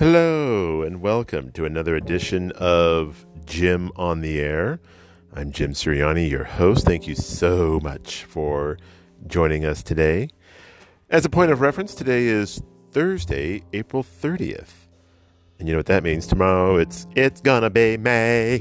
Hello, and welcome to another edition of Jim on the Air. I'm Jim Siriani, your host. Thank you so much for joining us today. As a point of reference, today is Thursday, April 30th. And you know what that means? Tomorrow it's gonna be May.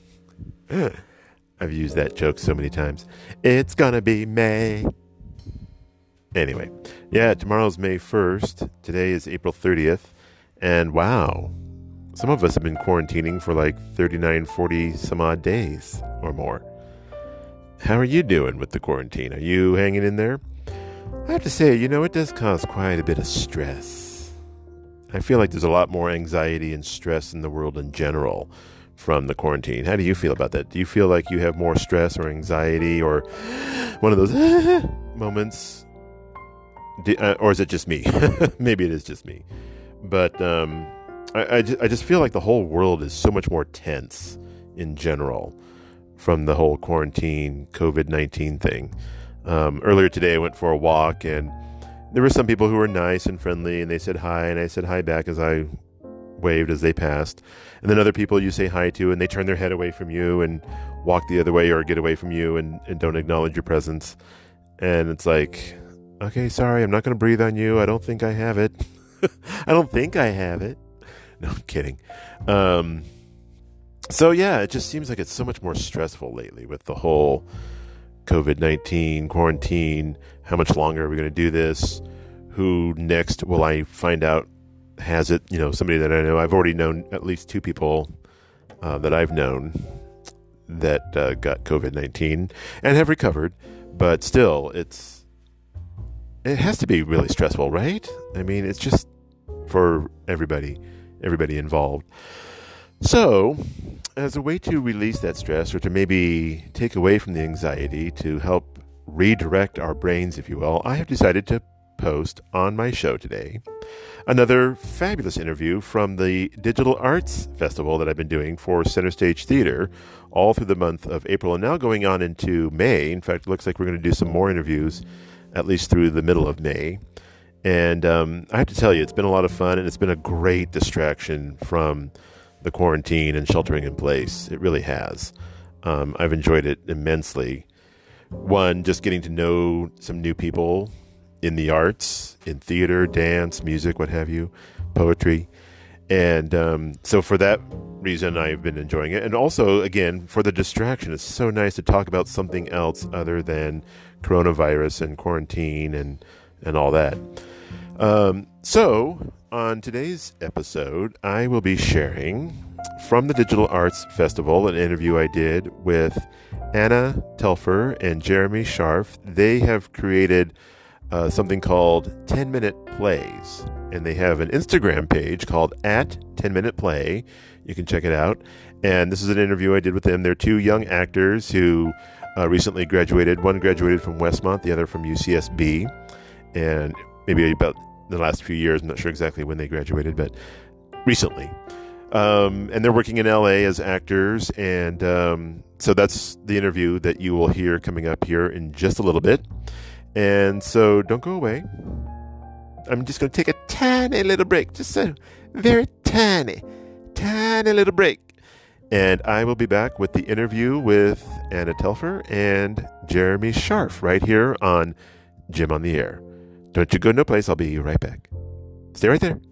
I've used that joke so many times. It's gonna be May. Anyway, yeah, tomorrow's May 1st. Today is April 30th. And wow, some of us have been quarantining for like 39, 40 some odd days or more. How are you doing with the quarantine? Are you hanging in there? I have to say, it does cause quite a bit of stress. I feel like there's a lot more anxiety and stress in the world in general from the quarantine. How do you feel about that? Do you feel like you have more stress or anxiety or one of those moments? Or is it just me? Maybe it is just me. But I just feel like the whole world is so much more tense in general from the whole quarantine COVID-19 thing. Earlier today, I went for a walk, and there were some people who were nice and friendly, and they said hi, and I said hi back as I waved as they passed. And then other people you say hi to, and they turn their head away from you and walk the other way or get away from you and don't acknowledge your presence. And it's like, okay, sorry, I'm not going to breathe on you. I don't think I have it. I don't think I have it. No, I'm kidding. So yeah, it just seems like it's so much more stressful lately with the whole COVID-19 quarantine. How much longer are we going to do this? Who next will I find out has it? Somebody that I know. I've already known at least two people that I've known that got COVID-19 and have recovered. But still, it has to be really stressful, right? I mean, it's just for everybody involved. So, as a way to release that stress or to maybe take away from the anxiety to help redirect our brains, if you will, I have decided to post on my show today another fabulous interview from the Digital Arts Festival that I've been doing for Center Stage Theater all through the month of April and now going on into May. In fact, it looks like we're going to do some more interviews at least through the middle of May. And I have to tell you, it's been a lot of fun, and it's been a great distraction from the quarantine and sheltering in place. It really has. I've enjoyed it immensely. One, just getting to know some new people in the arts, in theater, dance, music, what have you, poetry. And so for that reason, I've been enjoying it. And also, again, for the distraction, it's so nice to talk about something else other than coronavirus and quarantine and all that. So on today's episode, I will be sharing from the Digital Arts Festival an interview I did with Anna Telfer and Jeremy Scharf. They have created something called 10-Minute Plays, and they have an Instagram page called @10MinutePlay. You can check it out. And this is an interview I did with them. They're two young actors who recently graduated. One graduated from Westmont, the other from UCSB, and maybe about the last few years. I'm not sure exactly when they graduated, but recently. And they're working in LA as actors, and so that's the interview that you will hear coming up here in just a little bit. And so don't go away. I'm just going to take a tiny little break, just a very tiny little break. And I will be back with the interview with Anna Telfer and Jeremy Scharf right here on Jim on the Air. Don't you go no place. I'll be right back. Stay right there.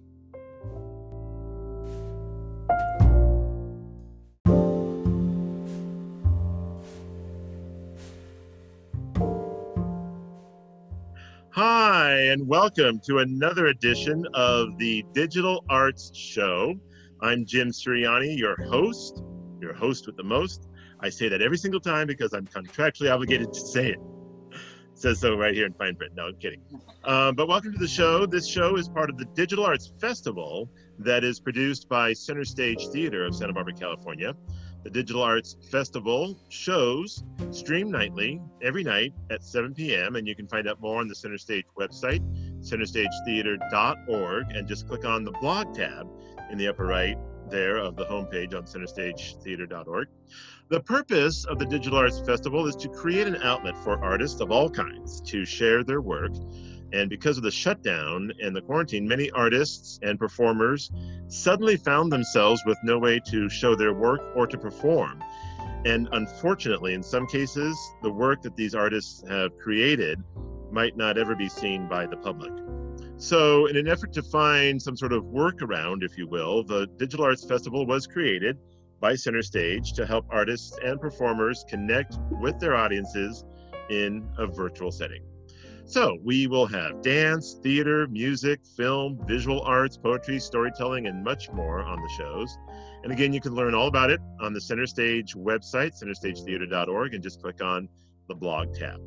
Hi, and welcome to another edition of the Digital Arts Show. I'm Jim Siriani, your host with the most. I say that every single time because I'm contractually obligated to say it. It says so right here in fine print. No, I'm kidding. But welcome to the show. This show is part of the Digital Arts Festival that is produced by Center Stage Theater of Santa Barbara, California. The Digital Arts Festival shows stream nightly, every night at 7 p.m., and you can find out more on the Center Stage website, centerstagetheater.org, and just click on the blog tab in the upper right there of the homepage on centerstagetheater.org. The purpose of the Digital Arts Festival is to create an outlet for artists of all kinds to share their work And because of the shutdown and the quarantine, many artists and performers suddenly found themselves with no way to show their work or to perform. And unfortunately, in some cases, the work that these artists have created might not ever be seen by the public. So in an effort to find some sort of workaround, if you will, the Digital Arts Festival was created by Center Stage to help artists and performers connect with their audiences in a virtual setting. So we will have dance, theater, music, film, visual arts, poetry, storytelling, and much more on the shows. And again, you can learn all about it on the Center Stage website, centerstagetheater.org, and just click on the blog tab.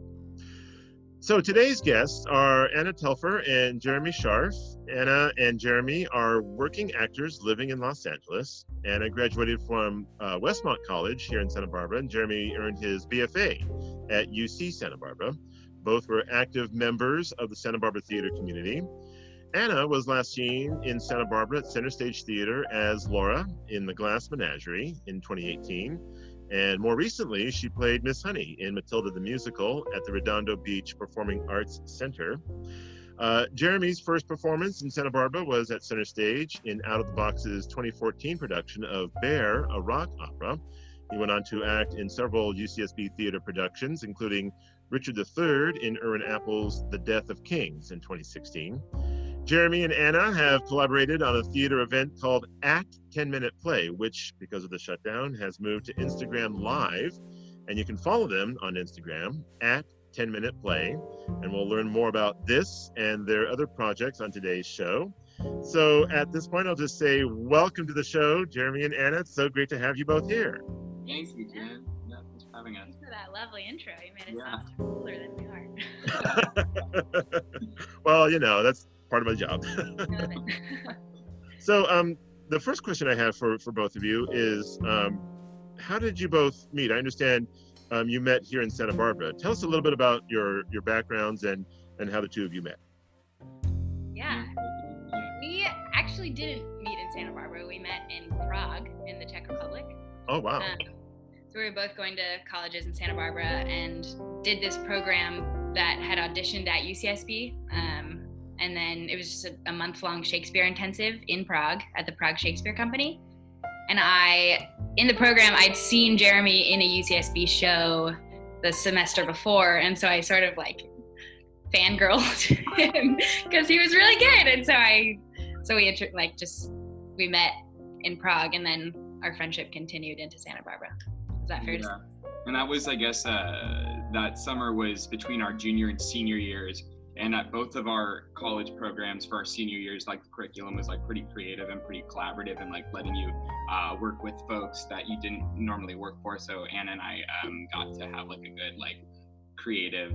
So today's guests are Anna Telfer and Jeremy Scharf. Anna and Jeremy are working actors living in Los Angeles. Anna graduated from Westmont College here in Santa Barbara, and Jeremy earned his BFA at UC Santa Barbara. Both were active members of the Santa Barbara theater community. Anna was last seen in Santa Barbara at Center Stage Theater as Laura in The Glass Menagerie in 2018. And more recently, she played Miss Honey in Matilda the Musical at the Redondo Beach Performing Arts Center. Jeremy's first performance in Santa Barbara was at Center Stage in Out of the Box's 2014 production of Bear, a rock opera. He went on to act in several UCSB theater productions, including Richard III in Irwin Apple's The Death of Kings in 2016. Jeremy and Anna have collaborated on a theater event called At 10 Minute Play, which, because of the shutdown, has moved to Instagram Live. And you can follow them on Instagram at 10 Minute Play. And we'll learn more about this and their other projects on today's show. So at this point, I'll just say welcome to the show, Jeremy and Anna. It's so great to have you both here. Thanks, Jen. Yeah, thanks for having us. Thanks for that lovely intro. You made it sound cooler than we are. Well, you know, that's part of my job. So the first question I have for both of you is, how did you both meet? I understand you met here in Santa Barbara. Tell us a little bit about your backgrounds and how the two of you met. Yeah, we actually didn't meet in Santa Barbara. We met in Prague in the Czech Republic. Oh, wow. So we were both going to colleges in Santa Barbara and did this program that had auditioned at UCSB. And then it was just a month-long Shakespeare intensive in Prague at the Prague Shakespeare Company. And in the program, I'd seen Jeremy in a UCSB show the semester before. And so I sort of like fangirled him because he was really good. And so we met in Prague, and then our friendship continued into Santa Barbara. Is that fair to say? And that was, I guess, that summer was between our junior and senior years. And at both of our college programs for our senior years, like the curriculum was like pretty creative and pretty collaborative and like letting you work with folks that you didn't normally work for. So Anna and I got to have like a good like creative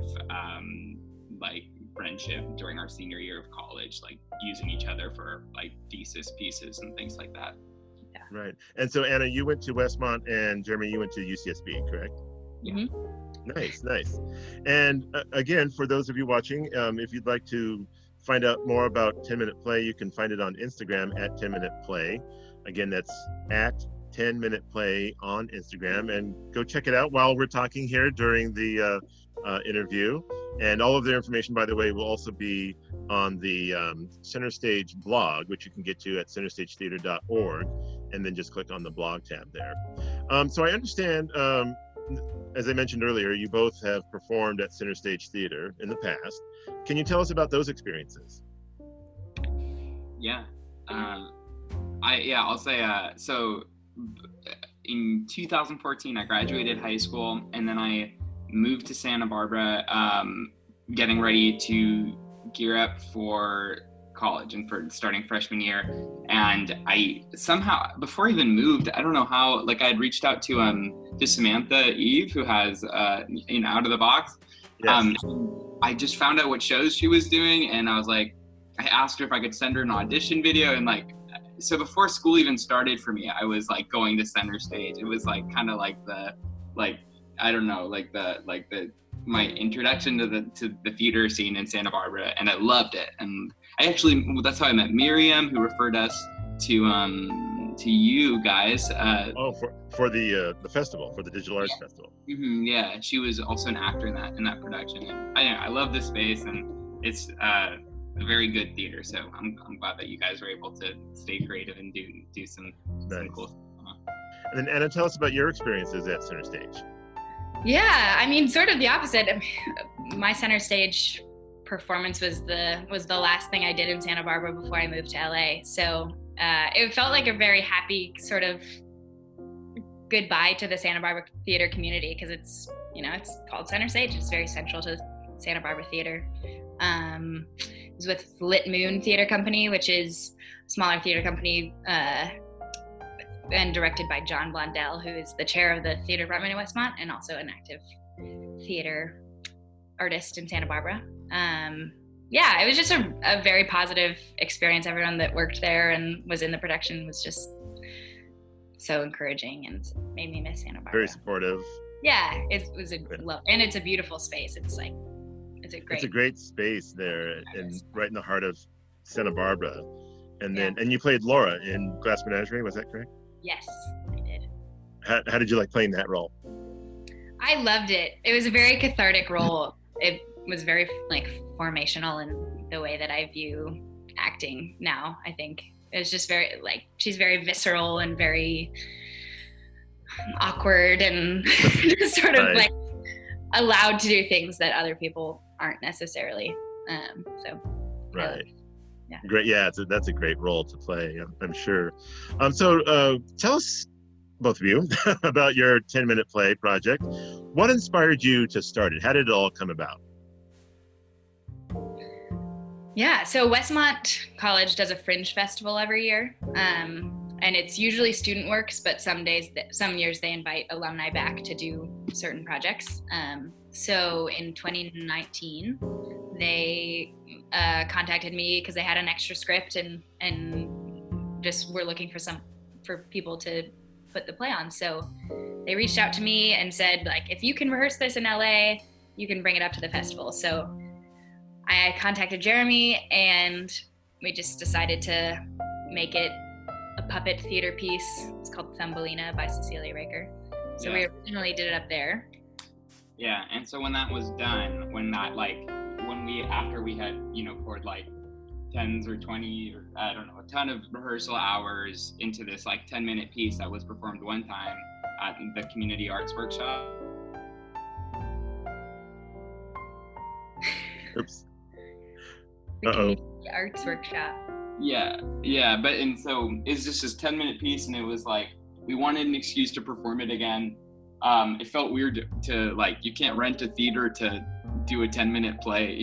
like friendship during our senior year of college, like using each other for like thesis pieces and things like that. Yeah. Right. And so Anna, you went to Westmont, and Jeremy, you went to UCSB, correct? Mm-hmm. Nice. And again, for those of you watching, if you'd like to find out more about 10 Minute Play, you can find it on Instagram at 10 Minute Play. Again, that's at 10 Minute Play on Instagram, and go check it out while we're talking here during the interview. And all of their information, by the way, will also be on the Center Stage blog, which you can get to at centerstagetheater.org, and then just click on the blog tab there. So I understand, as I mentioned earlier, you both have performed at Center Stage Theater in the past. Can you tell us about those experiences? Yeah, I'll say, so in 2014, I graduated high school, and then I moved to Santa Barbara, getting ready to gear up for college and for starting freshman year. And I somehow, before I even moved, I don't know how, like I had reached out to Samantha Eve, who has Out of the Box. Yes. I just found out what shows she was doing, and I was like, I asked her if I could send her an audition video, and like, so before school even started for me, I was like going to Center Stage. It was like kind of like my introduction to the theater scene in Santa Barbara, and I loved it. And that's how I met Miriam, who referred us to you guys. For the festival, for the Digital Arts Festival. Mm-hmm, yeah, she was also an actor in that production. And I love this space, and it's a very good theater. So I'm glad that you guys were able to stay creative and do some cool stuff. And then Anna, tell us about your experiences at Center Stage. Yeah, I mean, sort of the opposite. My Center Stage performance was the last thing I did in Santa Barbara before I moved to LA. So it felt like a very happy sort of goodbye to the Santa Barbara theater community, because it's called Center Stage. It's very central to Santa Barbara theater. It was with Lit Moon Theater Company, which is a smaller theater company and directed by John Blondell, who is the chair of the theater department in Westmont and also an active theater artist in Santa Barbara. It was just a very positive experience. Everyone that worked there and was in the production was just so encouraging and made me miss Santa Barbara. Very supportive. Yeah, it was and it's a beautiful space. It's a great space there, and right in the heart of Santa Barbara. And then, and you played Laura in Glass Menagerie, was that correct? Yes, I did. How did you like playing that role? I loved it. It was a very cathartic role. It was very formational in the way that I view acting now. I think it was just very she's very visceral and very awkward and just sort of allowed to do things that other people aren't necessarily. Right. Yeah. Great. Yeah, that's a great role to play, I'm sure. So tell us, both of you, about your 10-minute play project. What inspired you to start it? How did it all come about? Yeah, so Westmont College does a Fringe Festival every year. And it's usually student works, but some years they invite alumni back to do certain projects. So in 2019, they contacted me because they had an extra script and just were looking for people to put the play on. So they reached out to me and said, if you can rehearse this in LA, you can bring it up to the festival. So I contacted Jeremy and we just decided to make it a puppet theater piece. It's called Thumbelina by Cecilia Raker. So we originally did it up there. Yeah, and so when that was done, after we had, poured tens or 20 or I don't know, a ton of rehearsal hours into this 10-minute piece that was performed one time at the Community Arts Workshop. Oops. The Community Arts Workshop. Yeah, and so it's just this 10-minute piece, and it was we wanted an excuse to perform it again. It felt weird to you can't rent a theater to do a 10-minute play,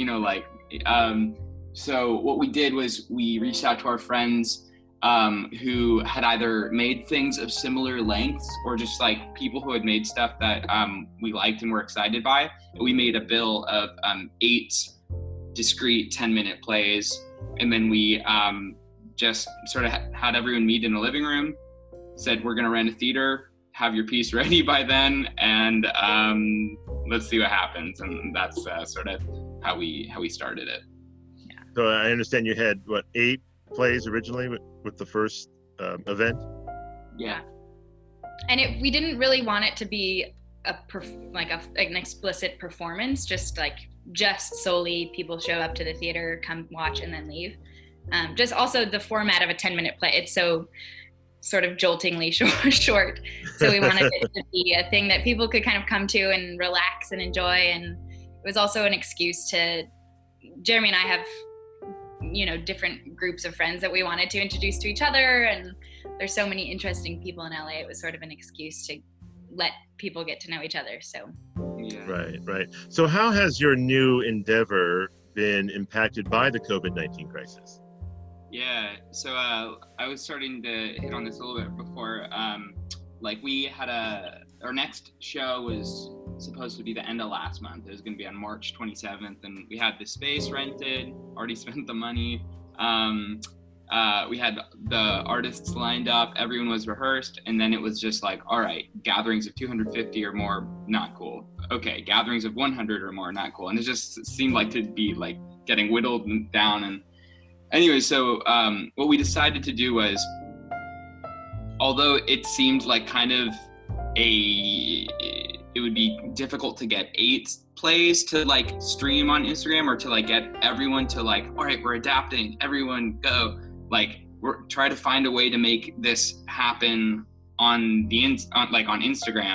so what we did was we reached out to our friends who had either made things of similar lengths or just people who had made stuff that we liked and were excited by. We made a bill of 8 discrete 10-minute plays, and then we just sort of had everyone meet in a living room, said we're going to rent a theater, have your piece ready by then, and let's see what happens. And that's sort of how we started it. Yeah. So I understand you had 8 plays originally with the first event? Yeah. And we didn't really want it to be an explicit performance, just solely people show up to the theater, come watch, and then leave. Just also the format of a 10-minute play, it's so sort of joltingly short. So we wanted it to be a thing that people could kind of come to and relax and enjoy. And it was also an excuse to, Jeremy and I have, different groups of friends that we wanted to introduce to each other. And there's so many interesting people in LA. It was sort of an excuse to let people get to know each other. So. Yeah. Right. So how has your new endeavor been impacted by the COVID-19 crisis? Yeah, so I was starting to hit on this a little bit before. We had our next show was supposed to be the end of last month. It was going to be on March 27th, and we had the space rented, already spent the money. We had the artists lined up, everyone was rehearsed, and then it was just all right, gatherings of 250 or more, not cool. Okay, gatherings of 100 or more, not cool. And it just seemed to be getting whittled down. And anyway, so what we decided to do was, although it seemed kind of it would be difficult to get 8 plays to like stream on Instagram, or to like get everyone to like, all right, we're adapting, everyone go. Like, we're try to find a way to make this happen on Instagram.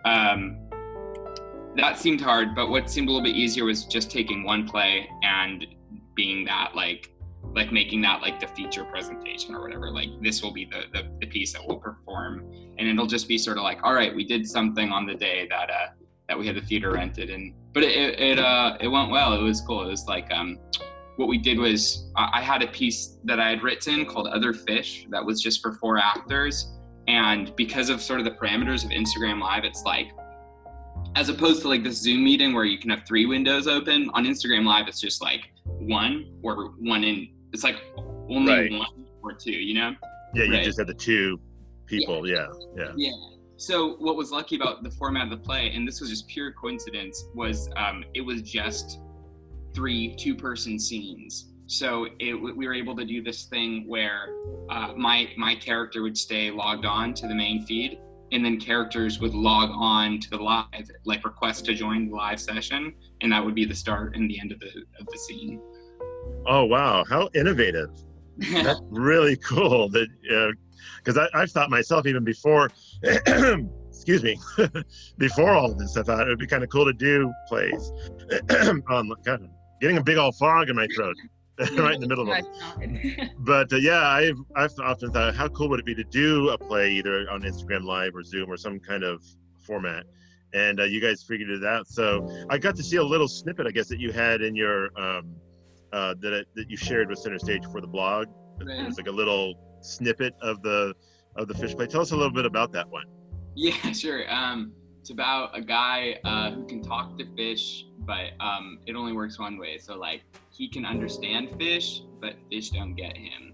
That seemed hard, but what seemed a little bit easier was just taking one play and being that like making that like the feature presentation or whatever. Like, this will be the piece that we'll perform, and it'll just be sort of like, all right, we did something on the day that we had the theater rented. But it went well. It was cool. It was like what we did was I had a piece that I had written called Other Fish that was just for 4 actors, and because of sort of the parameters of Instagram Live, it's like, as opposed to like this Zoom meeting where you can have 3 windows open, on Instagram Live it's just like one, or one in, it's like only one or 2, you know? Yeah, you just had the 2 people. Yeah. So what was lucky about the format of the play, and this was just pure coincidence, was it was just 3 2-person scenes. So we were able to do this thing where my character would stay logged on to the main feed, and then characters would log on to the live, like request to join the live session, and that would be the start and the end of the scene. Oh wow, how innovative! That's really cool. That because I've thought myself even before, excuse me, before all this, I thought it would be kind of cool to do plays. God, getting a big old frog in my throat. Right in the middle of it. But I've often thought, how cool would it be to do a play either on Instagram Live or Zoom or some kind of format, and you guys figured it out. So I got to see a little snippet, I guess, that you had in your that you shared with Center Stage for the blog. Right. It's like a little snippet of the fish play. Tell us a little bit about that one. Yeah, sure. It's about a guy who can talk to fish, but it only works one way. So like, he can understand fish, but fish don't get him.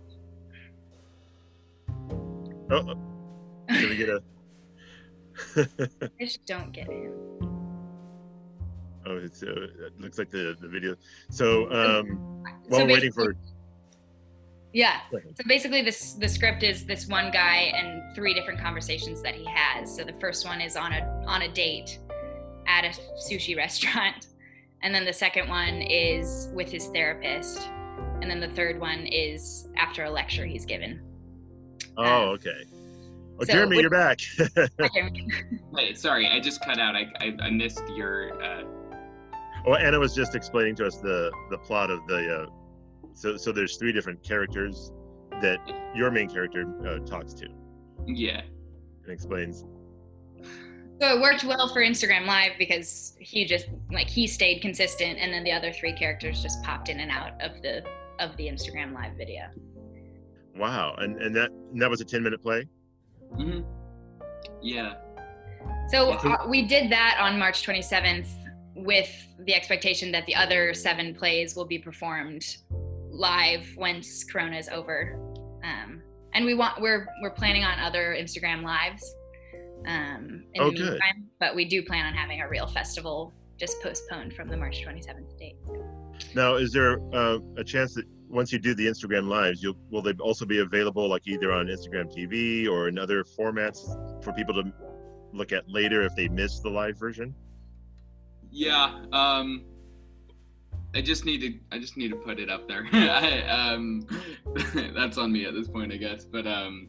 Oh, can we get a? Fish don't get him. Oh, it looks like the video. So while we're waiting for. Yeah. So basically, the script is this one guy and 3 different conversations that he has. So the first one is on a date at a sushi restaurant, and then the second one is with his therapist, and then the third one is after a lecture he's given. Oh, okay. Oh, so Jeremy, you're back. Wait, sorry, I just cut out. I missed your. Well, Anna was just explaining to us the plot of the. So there's 3 different characters that your main character talks to. Yeah. And explains. So it worked well for Instagram Live because he stayed consistent, and then the other 3 characters just popped in and out of the Instagram Live video. Wow, and that was a 10-minute play? Mm-hmm. Yeah. So we did that on March 27th with the expectation that the other 7 plays will be performed live once Corona is over, and we're planning on other Instagram Lives in the meantime, but we do plan on having a real festival, just postponed from the March 27th date. Now, is there a chance that once you do the Instagram Lives, will they also be available like either on Instagram TV or in other formats for people to look at later if they missed the live version? Yeah, I just need to put it up there. That's on me at this point, I guess. But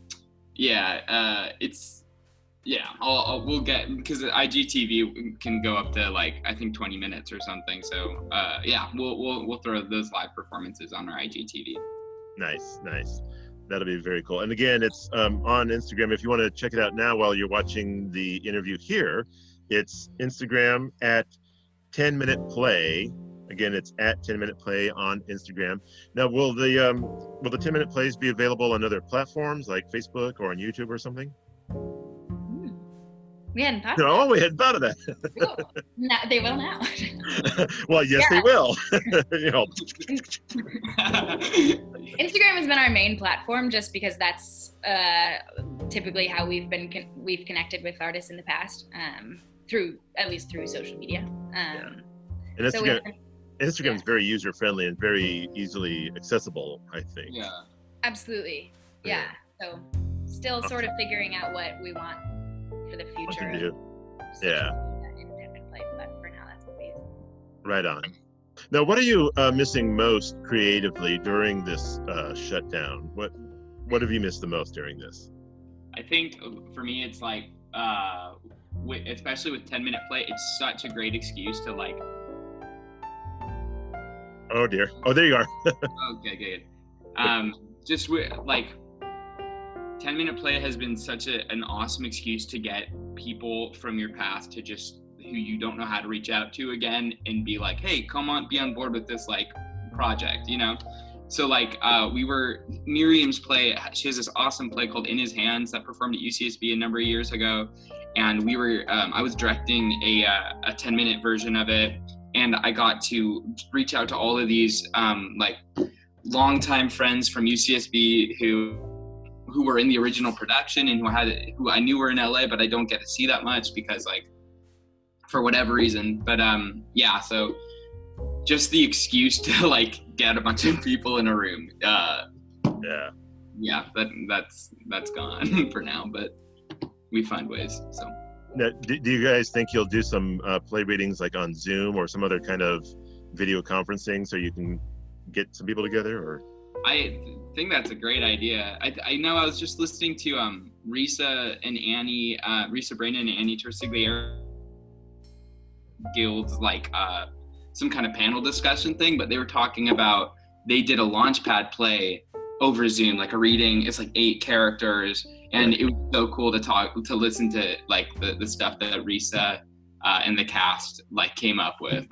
we'll get, because IGTV can go up to like I think 20 minutes or something. So we'll throw those live performances on our IGTV. Nice. That'll be very cool. And again, it's on Instagram. If you want to check it out now while you're watching the interview here, it's Instagram at 10-minute play. Again, it's at 10-minute play on Instagram. Now, will the 10-minute plays be available on other platforms like Facebook or on YouTube or something? We hadn't thought. No, we hadn't thought of that. No, they will now. Well, yes, they will. Instagram has been our main platform just because that's typically how we've connected with artists in the past, through social media. And Instagram is very user friendly and very easily accessible, I think. Yeah. Absolutely. Yeah. So still sort of figuring out what we want for the future. Yeah. play, but for now that's what we use. Right on. Now, what are you missing most creatively during this shutdown? What have you missed the most during this? I think for me, it's like, especially with 10-minute play, it's such a great excuse to like. Oh dear. Oh, there you are. Okay, good. Just like 10-minute play has been such an awesome excuse to get people from your past to just who you don't know how to reach out to again and be like, hey, come on, be on board with this like project, you know? So like Miriam's play, she has this awesome play called In His Hands that performed at UCSB a number of years ago. And I was directing a 10-minute version of it. And I got to reach out to all of these like longtime friends from UCSB who were in the original production and who I knew were in LA, but I don't get to see that much because like, for whatever reason. But yeah, so just the excuse to like get a bunch of people in a room. Yeah, that's gone for now, but we find ways. So now, do you guys think you'll do some play readings like on Zoom or some other kind of video conferencing so you can get some people together? Or I think that's a great idea. I know I was just listening to Risa Brandon and Annie Tersigliere Guild's like some kind of panel discussion thing, but they were talking about they did a Launchpad play over Zoom, like a reading. It's like 8 characters, and it was so cool to listen to like the stuff that Risa and the cast like came up with,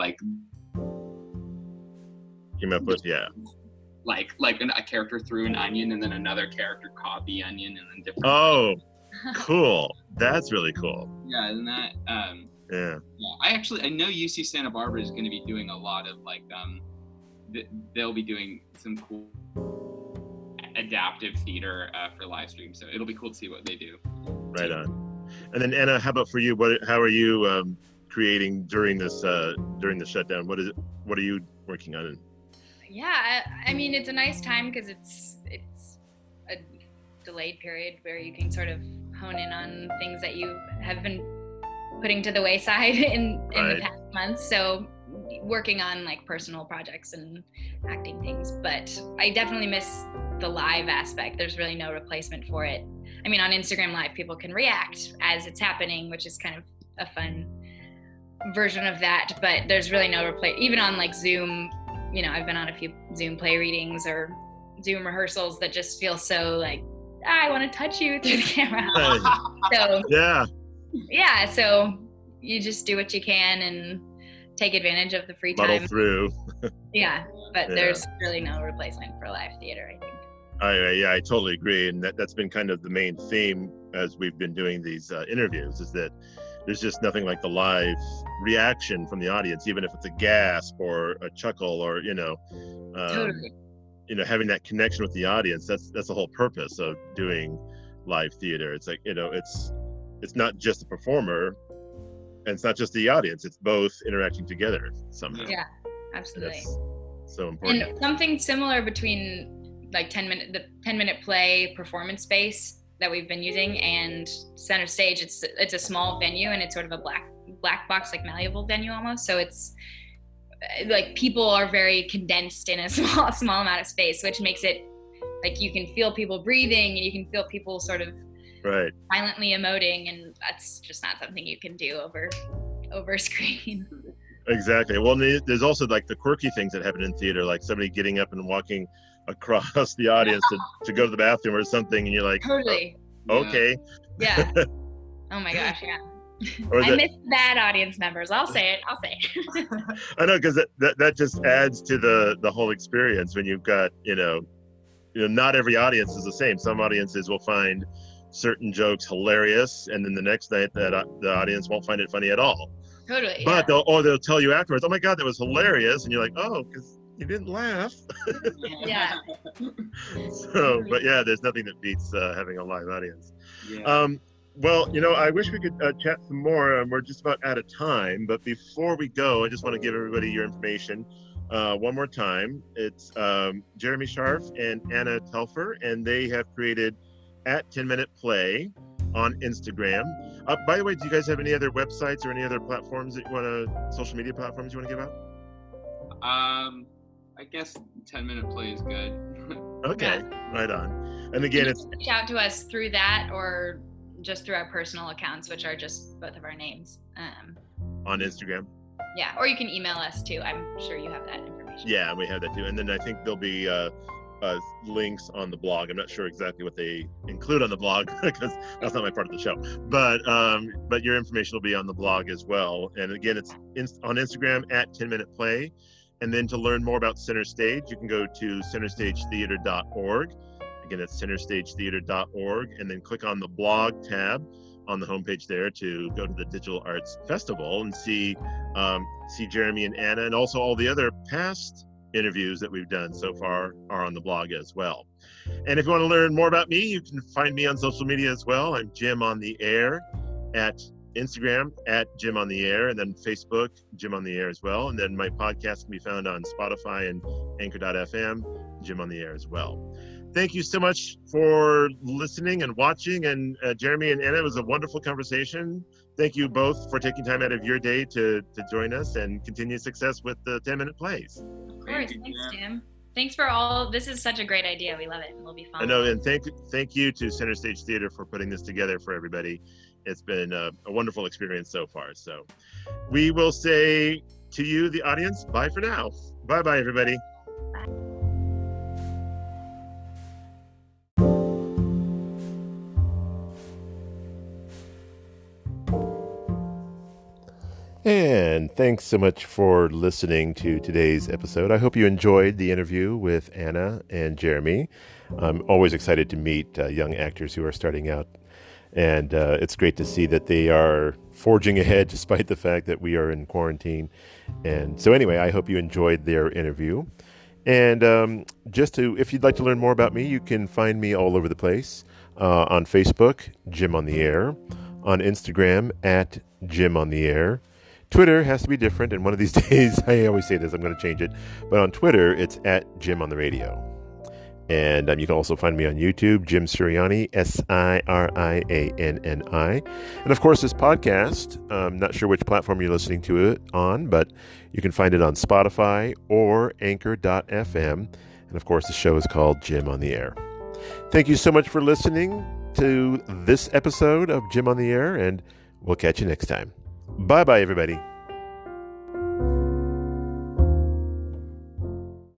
yeah. Like a character threw an onion and then another character caught the onion and then different. Oh, cool. That's really cool. Yeah, isn't that? Yeah. I know UC Santa Barbara is going to be doing a lot of like they'll be doing some cool adaptive theater for live stream, so it'll be cool to see what they do. Right on. And then Anna, how about for you? How are you creating during this during the shutdown? What are you working on? Yeah, I mean, it's a nice time because it's a delayed period where you can sort of hone in on things that you have been putting to the wayside in the past months. So working on like personal projects and acting things, but I definitely miss the live aspect. There's really no replacement for it. I mean, on Instagram Live, people can react as it's happening, which is kind of a fun version of that, but there's really no even on like Zoom. You know, I've been on a few Zoom play readings or Zoom rehearsals that just feel so like, I want to touch you through the camera. So yeah, so you just do what you can and take advantage of the free time. Muddle through. Yeah, but there's really no replacement for live theater, I think. I totally agree, and that's been kind of the main theme as we've been doing these interviews, is that there's just nothing like the live reaction from the audience, even if it's a gasp or a chuckle or Totally. Having that connection with the audience. That's the whole purpose of doing live theater. It's like it's not just the performer, and it's not just the audience. It's both interacting together somehow. Yeah, absolutely. That's so important. And something similar between like the 10-minute play performance space that we've been using and Center Stage. It's a small venue and it's sort of a black box, like malleable venue almost. So it's like people are very condensed in a small amount of space, which makes it like you can feel people breathing and you can feel people sort of silently emoting, and that's just not something you can do over screen. Exactly. Well, there's also like the quirky things that happen in theater, like somebody getting up and walking across the audience to go to the bathroom or something, and you're like, totally. Okay. Yeah. Oh my gosh, yeah. I miss bad audience members. I'll say it. I know, because that just adds to the whole experience when you've got, not every audience is the same. Some audiences will find certain jokes hilarious, and then the next night the audience won't find it funny at all. Totally. But they'll tell you afterwards, oh my God, that was hilarious. And you're like, oh, because you didn't laugh. Yeah. So, but yeah, there's nothing that beats having a live audience. Yeah. Well, I wish we could chat some more. We're just about out of time. But before we go, I just want to give everybody your information one more time. It's Jeremy Scharf and Anna Telfer, and they have created at 10-Minute Play. on Instagram. By the way, do you guys have any other websites or any other platforms that you want to, social media platforms you want to give out? I guess 10-minute play is good. Okay, right on. And again, it's reach out to us through that or just through our personal accounts, which are just both of our names. On Instagram. Yeah, or you can email us too. I'm sure you have that information. Yeah, we have that too. And then I think there'll be links on the blog. I'm not sure exactly what they include on the blog because that's not my part of the show. But your information will be on the blog as well. And again, it's on Instagram at 10-minute play. And then to learn more about Center Stage, you can go to centerstagetheater.org. Again, it's centerstagetheater.org, and then click on the blog tab on the homepage there to go to the Digital Arts Festival and see Jeremy and Anna, and also all the other past interviews that we've done so far are on the blog as well. And if you want to learn more about me, you can find me on social media as well. I'm Jim on the Air at Instagram at Jim on the Air, and then Facebook, Jim on the Air as well. And then my podcast can be found on Spotify and Anchor.fm, Jim on the Air as well. Thank you so much for listening and watching. And Jeremy and Anna, it was a wonderful conversation. Thank you both for taking time out of your day to join us, and continue success with the 10-minute plays. Of course. Thanks, Jim. Thanks for all. This is such a great idea. We love it. It'll be fun. I know, and thank you to Center Stage Theater for putting this together for everybody. It's been a wonderful experience so far. So we will say to you, the audience, bye for now. Bye-bye, everybody. Bye. And thanks so much for listening to today's episode. I hope you enjoyed the interview with Anna and Jeremy. I'm always excited to meet young actors who are starting out. And it's great to see that they are forging ahead despite the fact that we are in quarantine. And so anyway, I hope you enjoyed their interview. And if you'd like to learn more about me, you can find me all over the place. On Facebook, Jim on the Air. On Instagram, at Jim on the Air. Twitter has to be different, and one of these days, I always say this, I'm going to change it. But on Twitter, it's at Jim on the Radio. And you can also find me on YouTube, Jim Sirianni, Sirianni. And of course, this podcast, I'm not sure which platform you're listening to it on, but you can find it on Spotify or Anchor.fm. And of course, the show is called Jim on the Air. Thank you so much for listening to this episode of Jim on the Air, and we'll catch you next time. Bye-bye, everybody.